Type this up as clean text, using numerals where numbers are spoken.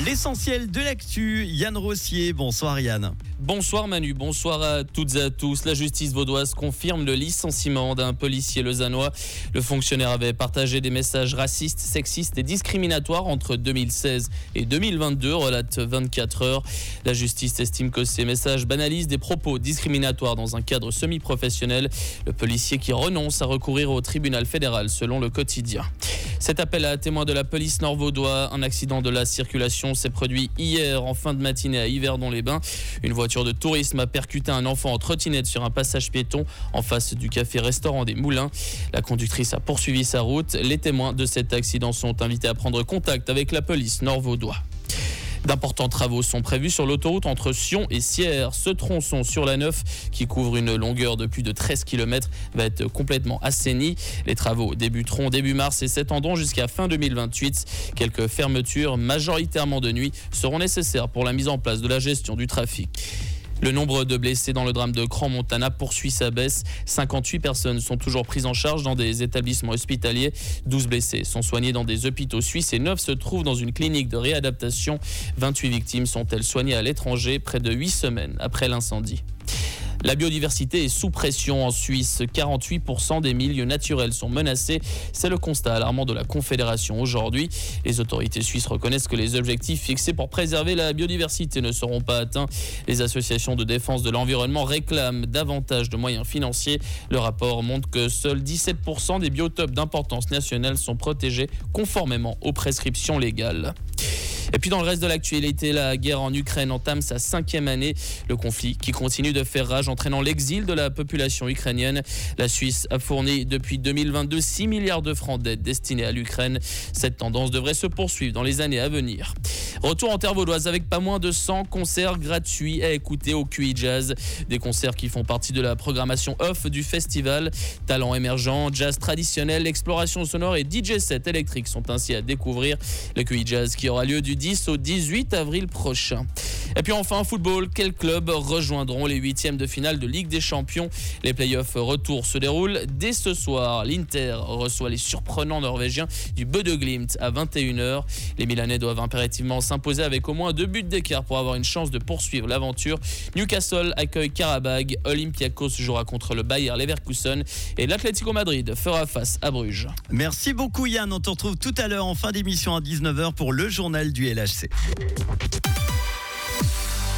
L'essentiel de l'actu, Yann Rossier. Bonsoir Yann. Bonsoir Manu, bonsoir à toutes et à tous. La justice vaudoise confirme le licenciement d'un policier lausannois. Le fonctionnaire avait partagé des messages racistes, sexistes et discriminatoires entre 2016 et 2022, relate 24 heures. La justice estime que ces messages banalisent des propos discriminatoires dans un cadre semi-professionnel. Le policier qui renonce à recourir au tribunal fédéral selon le quotidien. Cet appel à témoins de la police nord-vaudois, un accident de la circulation s'est produit hier en fin de matinée à Yverdon-les-Bains. Une voiture de tourisme a percuté un enfant en trottinette sur un passage piéton en face du café-restaurant des Moulins. La conductrice a poursuivi sa route. Les témoins de cet accident sont invités à prendre contact avec la police nord-vaudois. D'importants travaux sont prévus sur l'autoroute entre Sion et Sierre. Ce tronçon sur la 9, qui couvre une longueur de plus de 13 km, va être complètement assaini. Les travaux débuteront début mars et s'étendront jusqu'à fin 2028. Quelques fermetures, majoritairement de nuit, seront nécessaires pour la mise en place de la gestion du trafic. Le nombre de blessés dans le drame de Crans-Montana poursuit sa baisse. 58 personnes sont toujours prises en charge dans des établissements hospitaliers. 12 blessés sont soignés dans des hôpitaux suisses et 9 se trouvent dans une clinique de réadaptation. 28 victimes sont-elles soignées à l'étranger près de 8 semaines après l'incendie. La biodiversité est sous pression en Suisse. 48% des milieux naturels sont menacés. C'est le constat alarmant de la Confédération aujourd'hui. Les autorités suisses reconnaissent que les objectifs fixés pour préserver la biodiversité ne seront pas atteints. Les associations de défense de l'environnement réclament davantage de moyens financiers. Le rapport montre que seuls 17% des biotopes d'importance nationale sont protégés conformément aux prescriptions légales. Et puis dans le reste de l'actualité, la guerre en Ukraine entame sa 5e année. Le conflit qui continue de faire rage entraînant l'exil de la population ukrainienne. La Suisse a fourni depuis 2022 6 milliards de francs d'aide destinés à l'Ukraine. Cette tendance devrait se poursuivre dans les années à venir. Retour en terre vaudoise avec pas moins de 100 concerts gratuits à écouter au QI Jazz. Des concerts qui font partie de la programmation off du festival. Talents émergents, jazz traditionnel, exploration sonore et DJ set électrique sont ainsi à découvrir. Le QI Jazz qui aura lieu du 10 au 18 avril prochain. Et puis enfin, football, quels clubs rejoindront les 8e de finale de Ligue des Champions? Les playoffs retour se déroulent dès ce soir. L'Inter reçoit les surprenants norvégiens du Bodø Glimt à 21h. Les Milanais doivent impérativement s'imposer avec au moins 2 buts d'écart pour avoir une chance de poursuivre l'aventure. Newcastle accueille Karabag, Olympiakos jouera contre le Bayer Leverkusen et l'Atlético Madrid fera face à Bruges. Merci beaucoup Yann, on te retrouve tout à l'heure en fin d'émission à 19h pour le journal du LHC.